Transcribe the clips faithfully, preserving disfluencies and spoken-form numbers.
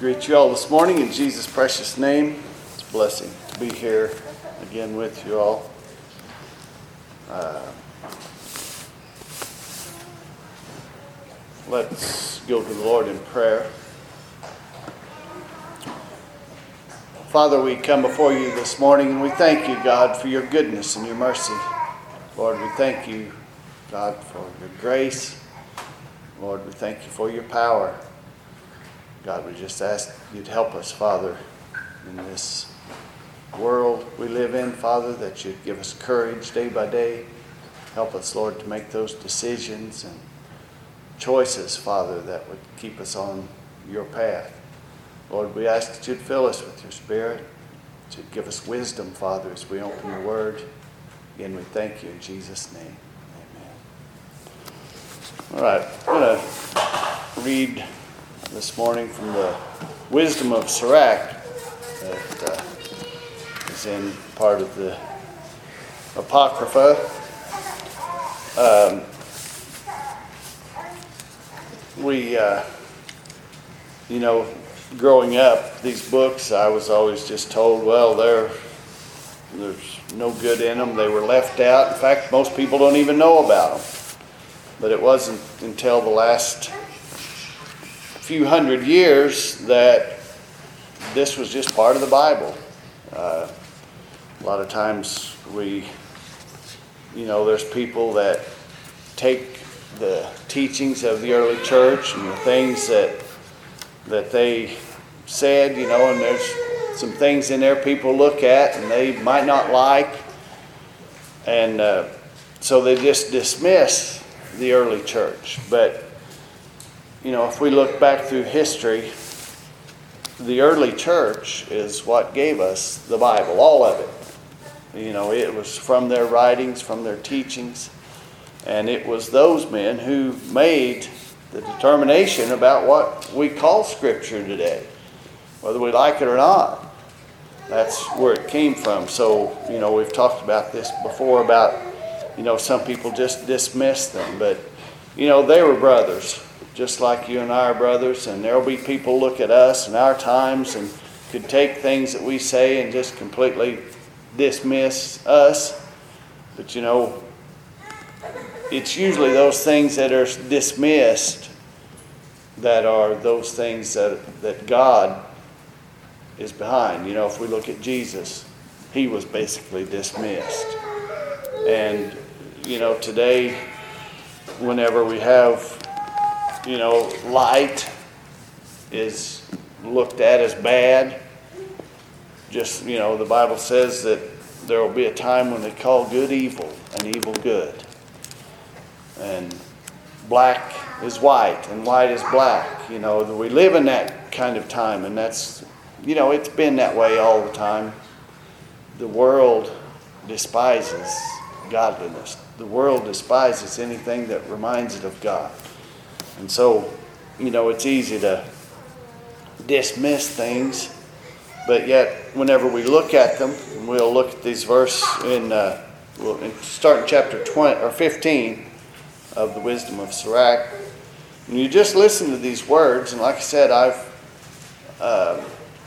Greet you all this morning in Jesus' precious name. It's a blessing to be here again with you all. Uh, let's go to the Lord in prayer. Father, we come before you this morning and we thank you, God, for your goodness and your mercy. Lord, we thank you, God, for your grace. Lord, we thank you for your power. God, we just ask you to help us, Father, in this world we live in, Father, that you'd give us courage day by day. Help us, Lord, to make those decisions and choices, Father, that would keep us on your path. Lord, we ask that you'd fill us with your Spirit, that you'd give us wisdom, Father, as we open your word. Again, we thank you in Jesus' name. Amen. All right, I'm going to read this morning from the Wisdom of Sirach that uh, is in part of the Apocrypha. Um, we, uh, you know, growing up, these books, I was always just told, well, they're, there's no good in them. They were left out. In fact, most people don't even know about them. But it wasn't until the last few hundred years that this was just part of the Bible. Uh, a lot of times we, you know, there's people that take the teachings of the early church and the things that that they said, you know, and there's some things in there people look at and they might not like, and uh, so they just dismiss the early church. But you know, if we look back through history, the early church is what gave us the Bible, all of it. You know, it was from their writings, from their teachings, and it was those men who made the determination about what we call Scripture today, whether we like it or not. That's where it came from. So, you know, we've talked about this before about, you know, some people just dismiss them, but, you know, they were brothers, just like you and I are brothers, and there'll be people look at us and our times and could take things that we say and just completely dismiss us. But, you know, it's usually those things that are dismissed that are those things that, that God is behind. You know, if we look at Jesus, he was basically dismissed. And, you know, today, whenever we have, you know, light is looked at as bad. Just, you know, the Bible says that there will be a time when they call good evil and evil good. And black is white and white is black. You know, we live in that kind of time, and that's, you know, it's been that way all the time. The world despises godliness. The world despises anything that reminds it of God. And so, you know, it's easy to dismiss things, but yet whenever we look at them, and we'll look at these verses in, uh, we'll start in chapter twenty or fifteen of the Wisdom of Sirach, and you just listen to these words, and like I said, I've uh,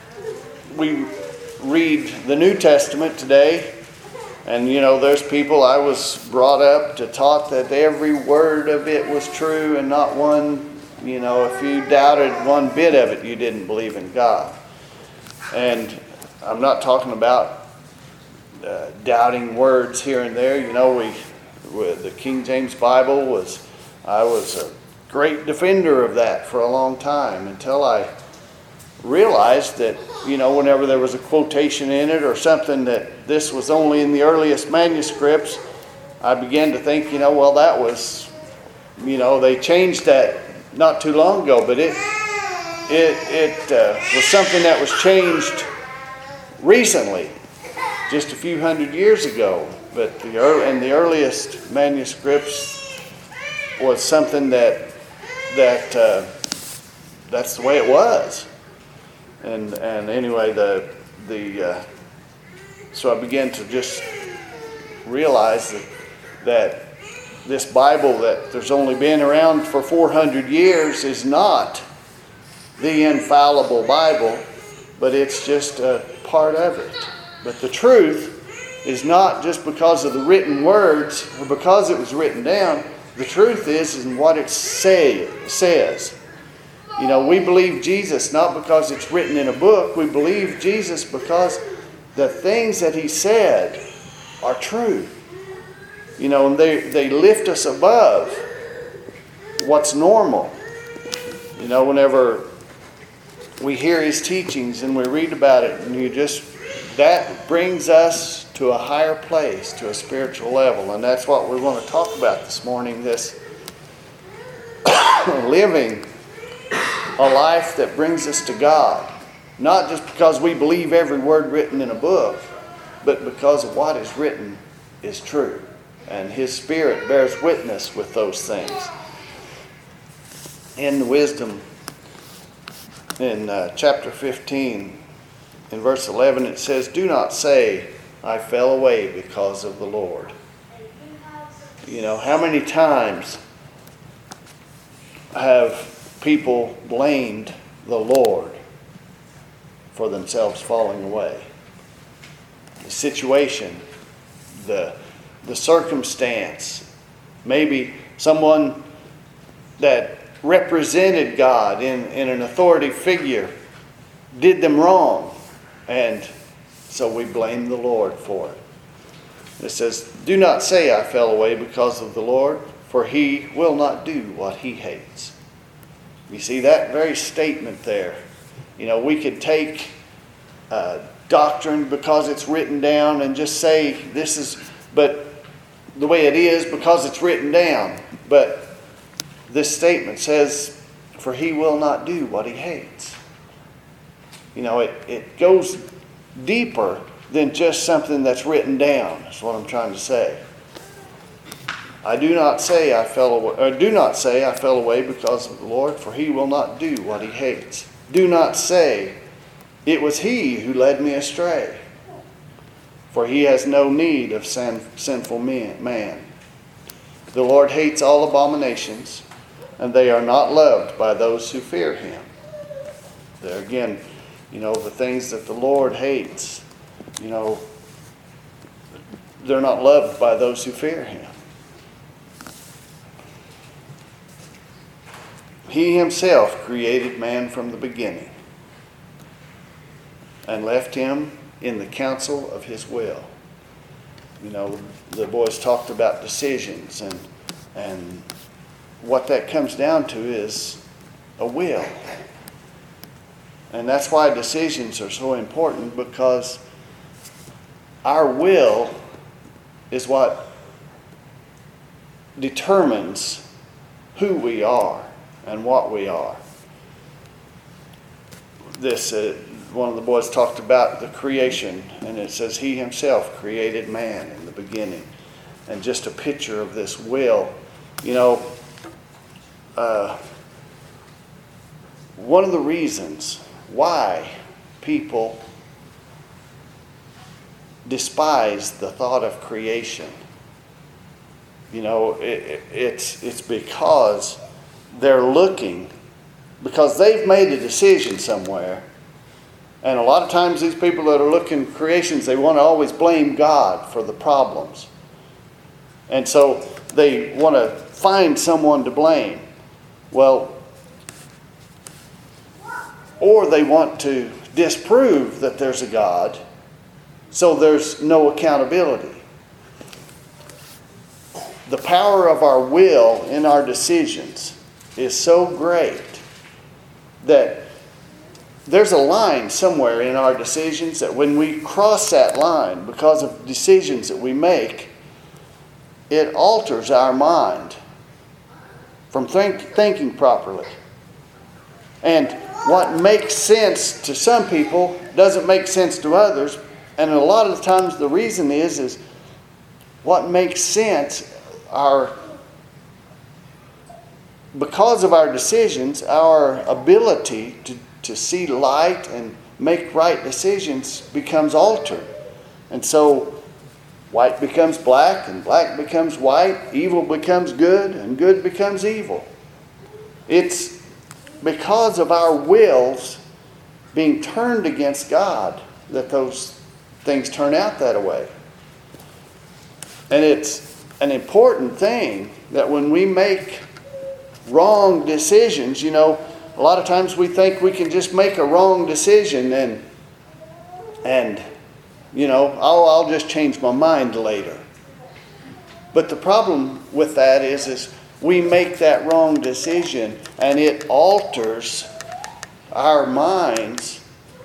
we read the New Testament today. And, you know, there's people, I was brought up to taught that every word of it was true and not one, you know, if you doubted one bit of it, you didn't believe in God. And I'm not talking about uh, doubting words here and there. You know, we, with the King James Bible was, I was a great defender of that for a long time until I realized that, you know, whenever there was a quotation in it or something that this was only in the earliest manuscripts, I began to think, you know, well, that was, you know, they changed that not too long ago, but it it it uh, was something that was changed recently, just a few hundred years ago. But the early, and the earliest manuscripts was something that that uh, that's the way it was. And and anyway, the the uh, so I began to just realize that that this Bible that there's only been around for four hundred years is not the infallible Bible, but it's just a part of it. But the truth is not just because of the written words or because it was written down. The truth is in what it say, says. You know, we believe Jesus not because it's written in a book. We believe Jesus because the things that He said are true. You know, and they, they lift us above what's normal. You know, whenever we hear His teachings and we read about it, and you just, that brings us to a higher place, to a spiritual level. And that's what we want to talk about this morning, this living a life that brings us to God. Not just because we believe every word written in a book, but because of what is written is true. And His Spirit bears witness with those things. In the wisdom, in uh, chapter fifteen, in verse eleven, it says, "Do not say, I fell away because of the Lord." You know, how many times have people blamed the Lord for themselves falling away? The situation, the, the circumstance, maybe someone that represented God in, in an authority figure did them wrong, and so we blame the Lord for it. It says, "Do not say I fell away because of the Lord, for He will not do what He hates." You see that very statement there. You know, we could take uh, doctrine because it's written down and just say this is, but the way it is because it's written down. But this statement says, "For He will not do what He hates." You know, it, it goes deeper than just something that's written down. That's what I'm trying to say. I do not say I fell away, or do not say I fell away because of the Lord, for He will not do what He hates. Do not say it was He who led me astray, for He has no need of sin, sinful man. The Lord hates all abominations, and they are not loved by those who fear Him. There again, you know, the things that the Lord hates, you know, they're not loved by those who fear Him. He Himself created man from the beginning and left him in the counsel of His will. You know, the boys talked about decisions, and and what that comes down to is a will. And that's why decisions are so important, because our will is what determines who we are and what we are. This uh, one of the boys talked about the creation, and it says He Himself created man in the beginning. And just a picture of this will. You know, uh, one of the reasons why people despise the thought of creation, you know, it, it's it's because they're looking, because they've made a decision somewhere. And a lot of times these people that are looking at creations, they want to always blame God for the problems. And so they want to find someone to blame. Well, or they want to disprove that there's a God, so there's no accountability. The power of our will in our decisions is so great that there's a line somewhere in our decisions that when we cross that line because of decisions that we make, it alters our mind from think, thinking properly. And what makes sense to some people doesn't make sense to others. And a lot of the times the reason is, is what makes sense, our because of our decisions, our ability to, to see light and make right decisions becomes altered. And so white becomes black, and black becomes white, evil becomes good, and good becomes evil. It's because of our wills being turned against God that those things turn out that way. And it's an important thing that when we make wrong decisions, you know, a lot of times we think we can just make a wrong decision and, and you know, oh, I'll just change my mind later. But the problem with that is, is we make that wrong decision and it alters our minds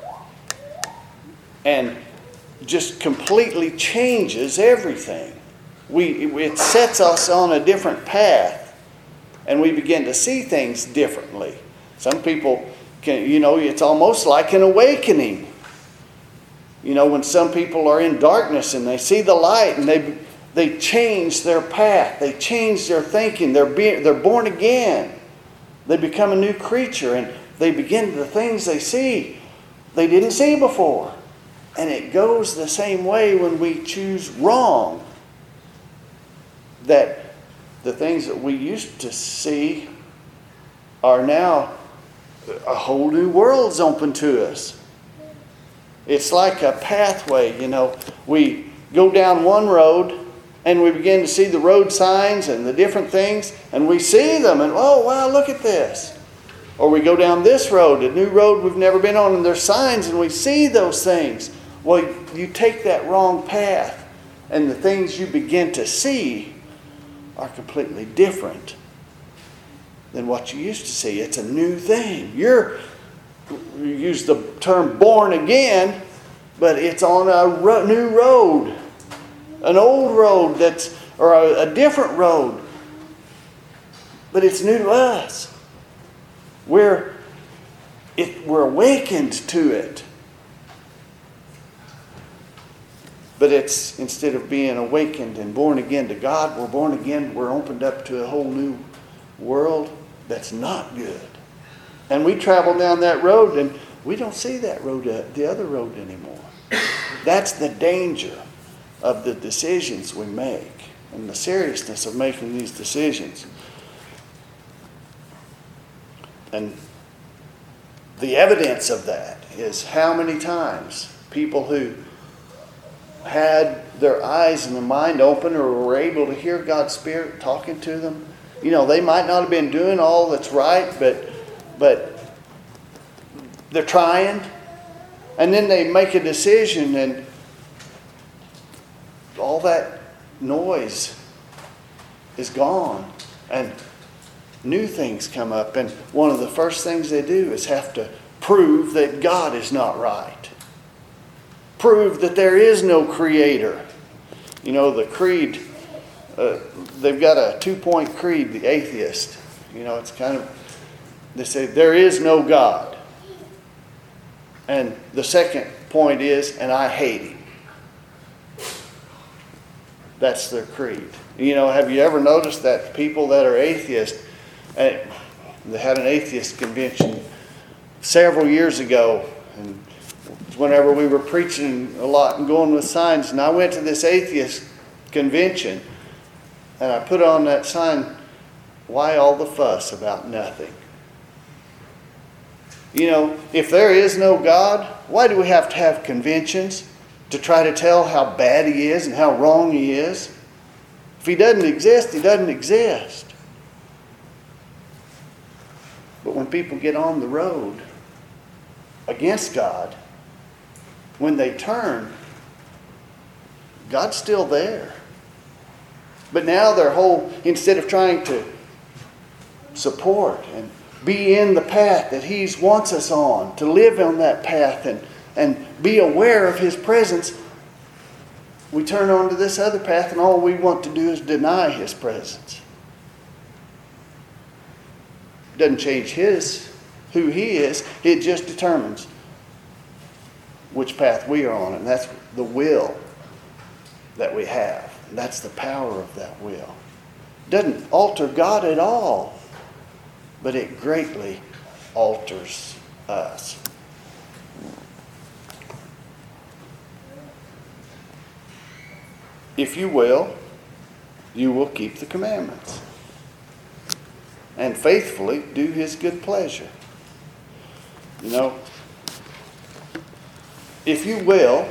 and just completely changes everything. We, it sets us on a different path and we begin to see things differently. Some people can, you know, it's almost like an awakening. You know, when some people are in darkness and they see the light and they they change their path, they change their thinking, they're being, they're born again. They become a new creature and they begin the things they see they didn't see before. And it goes the same way when we choose wrong. That the things that we used to see are now a whole new world's open to us. It's like a pathway, you know. We go down one road and we begin to see the road signs and the different things and we see them and, oh, wow, look at this. Or we go down this road, a new road we've never been on, and there's signs and we see those things. Well, you take that wrong path and the things you begin to see are completely different than what you used to see. It's a new thing. You're, you use the term born again, but it's on a ro- new road. An old road that's, or a, a different road. But it's new to us. We're, it, we're awakened to it. But it's, instead of being awakened and born again to God, we're born again, we're opened up to a whole new world that's not good. And we travel down that road and we don't see that road, uh, the other road anymore. That's the danger of the decisions we make and the seriousness of making these decisions. And the evidence of that is how many times people who had their eyes and their mind open or were able to hear God's Spirit talking to them. You know, they might not have been doing all that's right, but but they're trying. And then they make a decision and all that noise is gone. And new things come up. And one of the first things they do is have to prove that God is not right. Prove that there is no creator. You know, the creed, uh, they've got a two-point creed, the atheist. You know, it's kind of, they say there is no God. And the second point is, and I hate him. That's their creed. You know, have you ever noticed that people that are atheists, uh, they had an atheist convention several years ago, and whenever we were preaching a lot and going with signs, and I went to this atheist convention and I put on that sign, why all the fuss about nothing? You know, if there is no God, why do we have to have conventions to try to tell how bad he is and how wrong he is? If he doesn't exist, he doesn't exist. But when people get on the road against God, when they turn, God's still there. But now their whole, instead of trying to support and be in the path that He wants us on, to live on that path and, and be aware of His presence, we turn onto this other path and all we want to do is deny His presence. It doesn't change His, who He is. It just determines which path we are on. And that's the will that we have. And that's the power of that will. It doesn't alter God at all, but it greatly alters us. If you will, you will keep the commandments and faithfully do His good pleasure. You know, if you will,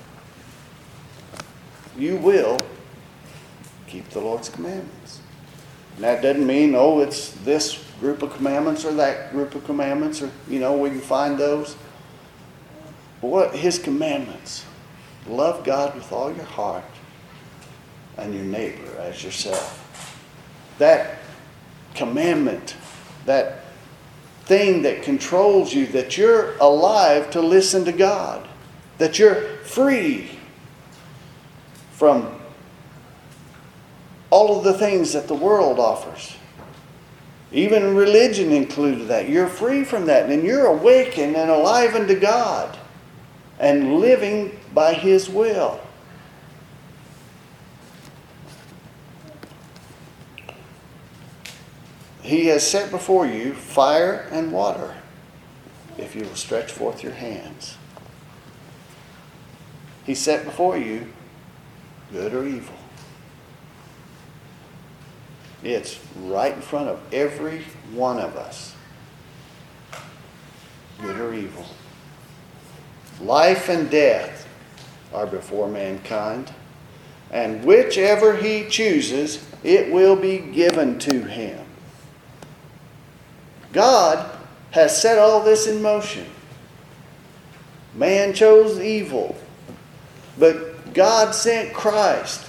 you will keep the Lord's commandments. And that doesn't mean, oh, it's this group of commandments or that group of commandments, or, you know, we can find those. But what His commandments? Love God with all your heart and your neighbor as yourself. That commandment, that thing that controls you, that you're alive to listen to God, that you're free from all of the things that the world offers. Even religion included that. You're free from that, and you're awakened and alive unto God and living by His will. He has set before you fire and water, if you will stretch forth your hands. He set before you good or evil. It's right in front of every one of us. Good or evil. Life and death are before mankind, and whichever he chooses, it will be given to him. God has set all this in motion. Man chose evil, but God sent Christ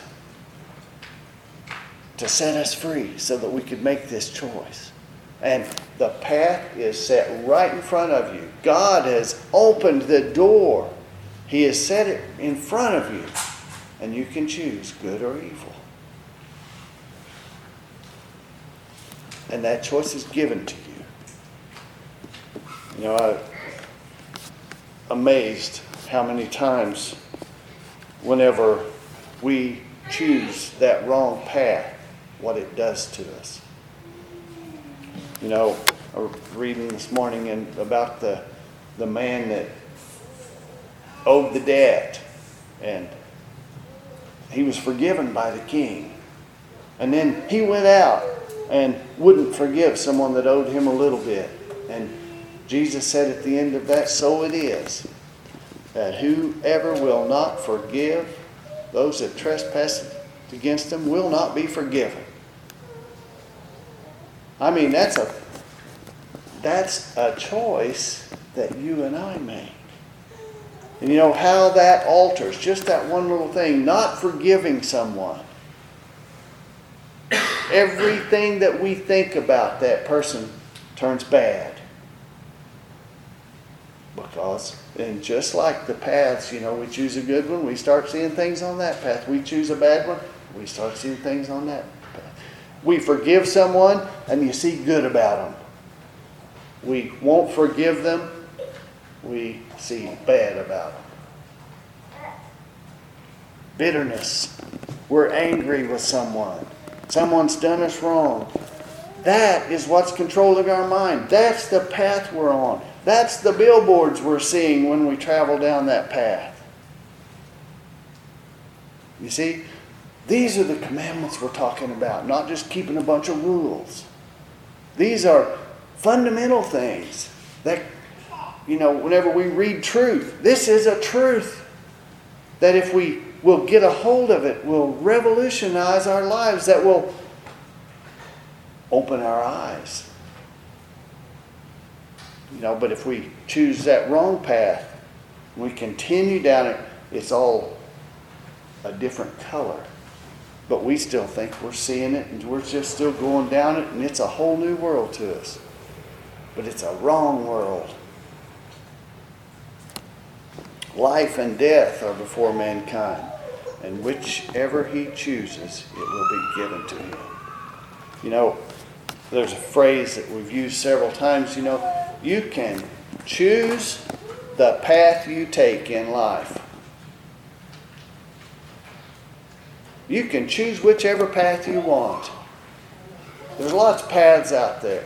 to set us free so that we could make this choice. And the path is set right in front of you. God has opened the door. He has set it in front of you. And you can choose good or evil. And that choice is given to you. You know, I'm amazed how many times whenever we choose that wrong path, what it does to us. You know, I was reading this morning in, about the the man that owed the debt, and he was forgiven by the king. And then he went out and wouldn't forgive someone that owed him a little bit. And Jesus said at the end of that, so it is, that whoever will not forgive those that trespass against them will not be forgiven. I mean, that's a that's a choice that you and I make. And you know how that alters, just that one little thing, not forgiving someone. Everything that we think about that person turns bad. Because, and just like the paths, you know, we choose a good one, we start seeing things on that path. We choose a bad one, we start seeing things on that path. We forgive someone, and you see good about them. We won't forgive them, we see bad about them. Bitterness. We're angry with someone. Someone's done us wrong. That is what's controlling our mind. That's the path we're on. That's the billboards we're seeing when we travel down that path. You see, these are the commandments we're talking about, not just keeping a bunch of rules. These are fundamental things that, you know, whenever we read truth, this is a truth that if we will get a hold of it, will revolutionize our lives, that will open our eyes. You know, but if we choose that wrong path, we continue down it, it's all a different color. But we still think we're seeing it, and we're just still going down it, and it's a whole new world to us. But it's a wrong world. Life and death are before mankind, and whichever he chooses, it will be given to him. You know, there's a phrase that we've used several times, you know, you can choose the path you take in life. You can choose whichever path you want. There's lots of paths out there.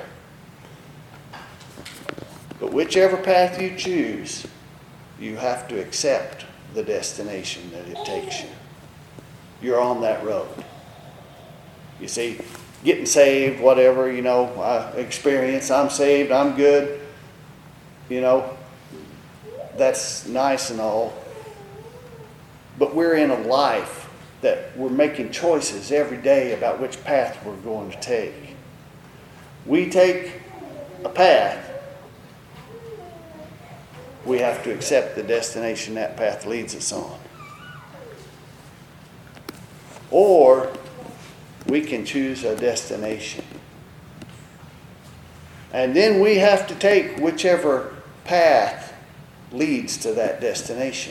But whichever path you choose, you have to accept the destination that it takes you. You're on that road. You see, getting saved, whatever, you know, I experience, I'm saved, I'm good. you know, that's nice and all. But we're in a life that we're making choices every day about which path we're going to take. We take a path, we have to accept the destination that path leads us on. Or we can choose a destination. And then we have to take whichever path leads to that destination.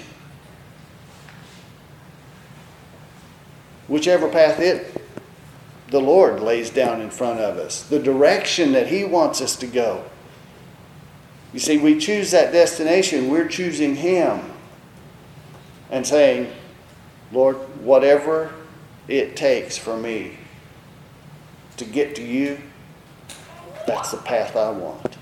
Whichever path it, the Lord lays down in front of us. The direction that He wants us to go. You see, we choose that destination. We're choosing Him. And saying, Lord, whatever it takes for me to get to You, that's the path I want.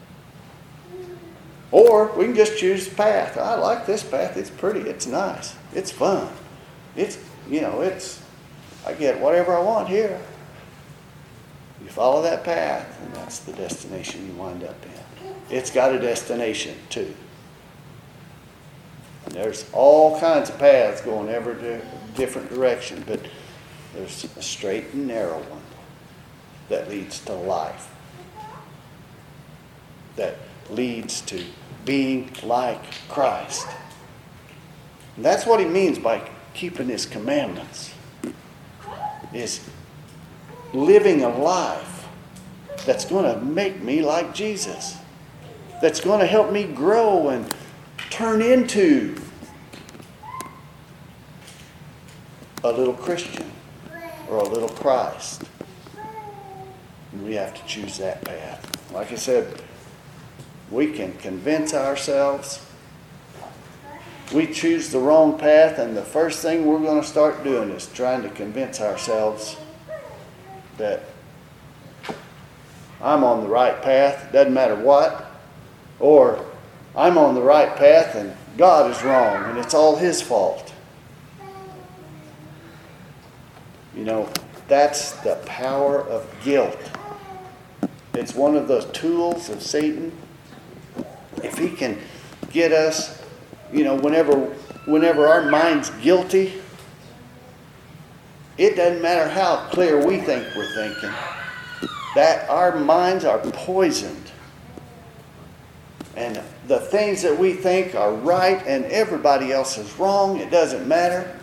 Or we can just choose the path. I like this path. It's pretty. It's nice. It's fun. It's, you know, it's, I get whatever I want here. You follow that path, and that's the destination you wind up in. It's got a destination, too. And there's all kinds of paths going every different direction, but there's a straight and narrow one that leads to life. That leads to being like Christ. And that's what He means by keeping His commandments. Is living a life that's going to make me like Jesus. That's going to help me grow and turn into a little Christian or a little Christ. And we have to choose that path. Like I said, we can convince ourselves. We choose the wrong path, and the first thing we're going to start doing is trying to convince ourselves that I'm on the right path, doesn't matter what, or I'm on the right path and God is wrong and it's all His fault. You know, that's the power of guilt. It's one of those tools of Satan. If he can get us, you know, whenever whenever our mind's guilty, it doesn't matter how clear we think we're thinking, that our minds are poisoned. And the things that we think are right and everybody else is wrong, it doesn't matter.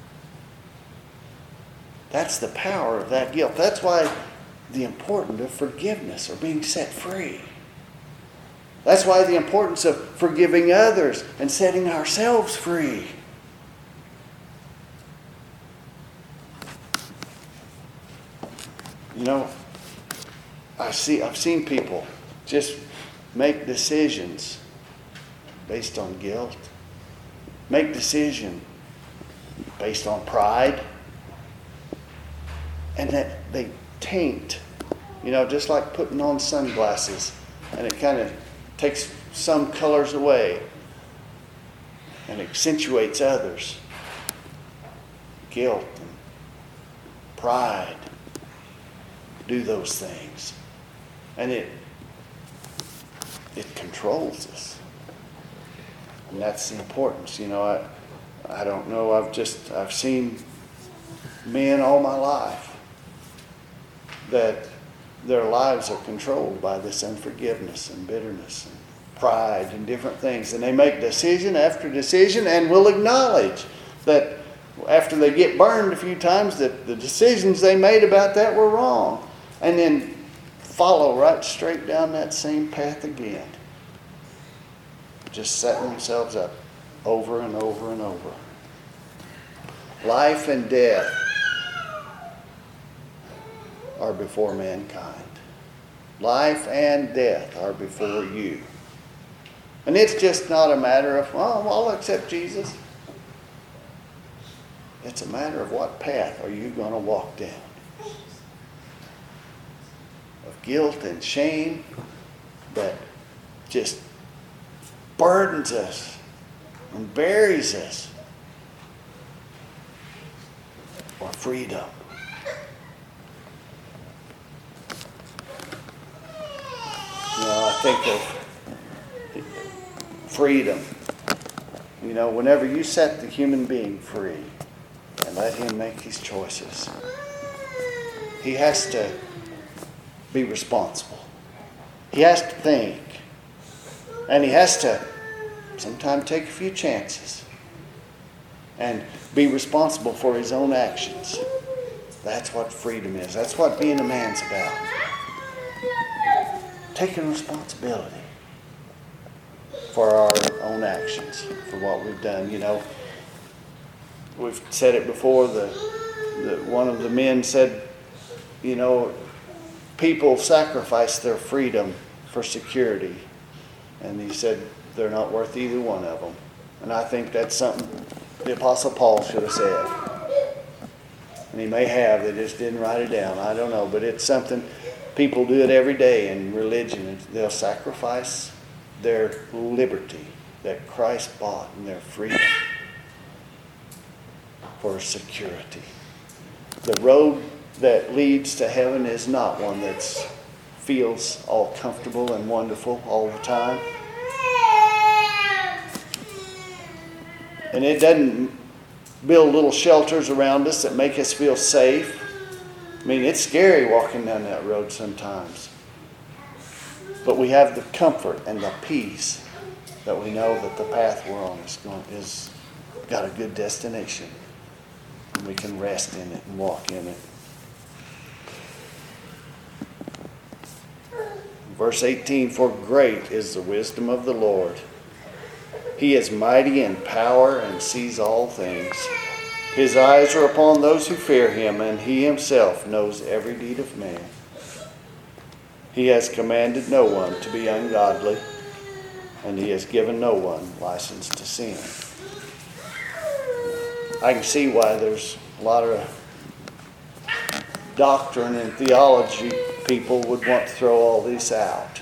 That's the power of that guilt. That's why the importance of forgiveness or being set free. That's why the importance of forgiving others and setting ourselves free. You know, I see, I've seen people just make decisions based on guilt, make decisions based on pride, and that they taint, you know, just like putting on sunglasses, and it kind of takes some colors away and accentuates others. Guilt and pride do those things. And it it controls us. And that's the importance. You know, I I don't know, I've just I've seen men all my life that their lives are controlled by this unforgiveness and bitterness and pride and different things. And they make decision after decision and will acknowledge that after they get burned a few times that the decisions they made about that were wrong. And then follow right straight down that same path again. Just setting themselves up over and over and over. Life and death are before mankind. Life and death are before you. And it's just not a matter of, well, I'll accept Jesus. It's a matter of what path are you going to walk down. Of guilt and shame that just burdens us and buries us. Or freedom. You know, I think of freedom. You know, whenever you set the human being free and let him make his choices, he has to be responsible. He has to think. And he has to sometimes take a few chances and be responsible for his own actions. That's what freedom is. That's what being a man's about. Taking responsibility for our own actions, for what we've done. You know, we've said it before, the, the one of the men said, you know, people sacrifice their freedom for security. And he said they're not worth either one of them. And I think that's something the Apostle Paul should have said. And he may have, they just didn't write it down. I don't know. But it's something, people do it every day in religion. They'll sacrifice their liberty that Christ bought and their freedom for security. The road that leads to heaven is not one that feels all comfortable and wonderful all the time. And it doesn't build little shelters around us that make us feel safe. I mean, it's scary walking down that road sometimes. But we have the comfort and the peace that we know that the path we're on is going is got a good destination. And we can rest in it and walk in it. Verse eighteen, for great is the wisdom of the Lord. He is mighty in power and sees all things. His eyes are upon those who fear him, and he himself knows every deed of man. He has commanded no one to be ungodly, and he has given no one license to sin. I can see why there's a lot of doctrine and theology people would want to throw all this out.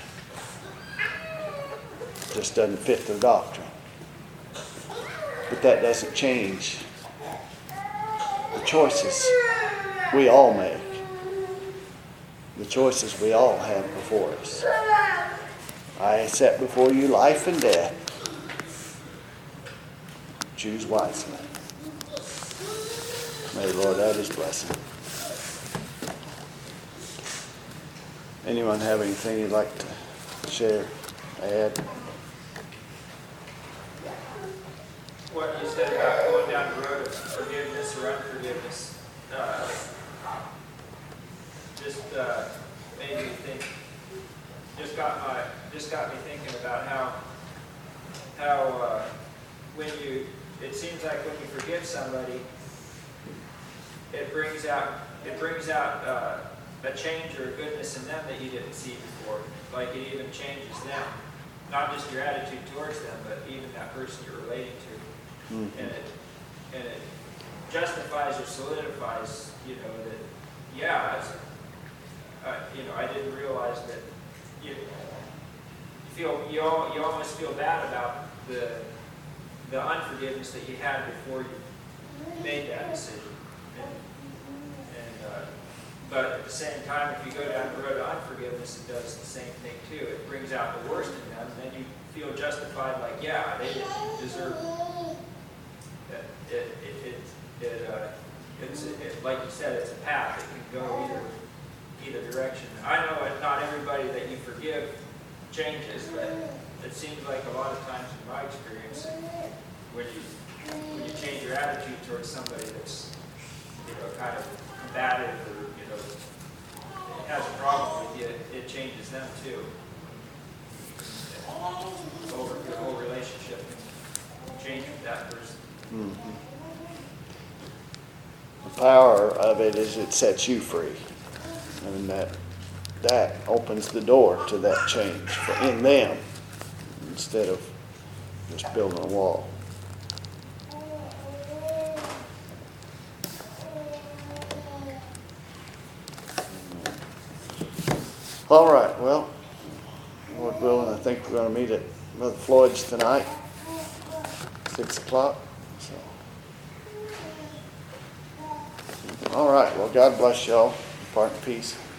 It just doesn't fit their doctrine. But that doesn't change the choices we all make. The choices we all have before us. I set before you life and death. Choose wisely. May the Lord add his blessing. Anyone have anything you'd like to share, add? What you said about going down the road of forgiveness or unforgiveness uh, just uh, made me think. Just got my just got me thinking about how how uh, when you it seems like when you forgive somebody, it brings out it brings out uh, a change or a goodness in them that you didn't see before. Like it even changes them, not just your attitude towards them, but even that person you're relating to. Mm-hmm. And it and it justifies or solidifies, you know, that yeah, it's, uh, you know, I didn't realize that you, you feel you all, you almost feel bad about the the unforgiveness that you had before you made that decision. And, and uh, but at the same time, if you go down the road of unforgiveness, it does the same thing too. It brings out the worst in them, and then you feel justified, like yeah, they didn't deserve it. It, it, it, it, uh, it's, it, like you said, it's a path. It can go either either direction. I know that not everybody that you forgive changes, but it seems like a lot of times in my experience, when you when you change your attitude towards somebody that's, you know, kind of combative or, you know, has a problem with you, it, it changes them too. And over your whole relationship can change with that person. Mm-hmm. The power of it is it sets you free, and that that opens the door to that change for in them instead of just building a wall. All right, well, Lord willing, I think we're going to meet at Brother Floyd's tonight, six o'clock. So, all right. Well, God bless y'all. Depart in peace.